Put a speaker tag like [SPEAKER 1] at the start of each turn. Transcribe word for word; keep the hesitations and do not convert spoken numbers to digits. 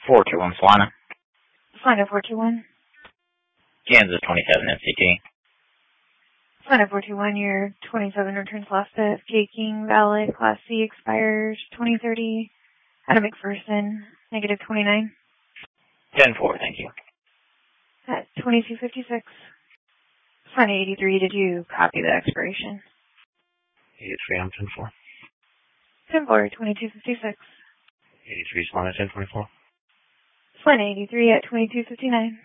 [SPEAKER 1] four two one Solana.
[SPEAKER 2] Solana four two one.
[SPEAKER 1] Kansas twenty-seven N C T.
[SPEAKER 2] Solana four two one, your twenty-seven returns last bit. Faking valid Class C expires twenty thirty. Adam McPherson, negative twenty-nine.
[SPEAKER 1] ten four, thank you.
[SPEAKER 2] At twenty-two fifty-six. Solana eighty-three, did you copy the expiration?
[SPEAKER 1] eighty-three, I'm ten four.
[SPEAKER 2] ten four, twenty-two fifty-six.
[SPEAKER 1] eighty-three, Solana ten twenty-four.
[SPEAKER 2] Solana eighty-three at twenty-two fifty-nine.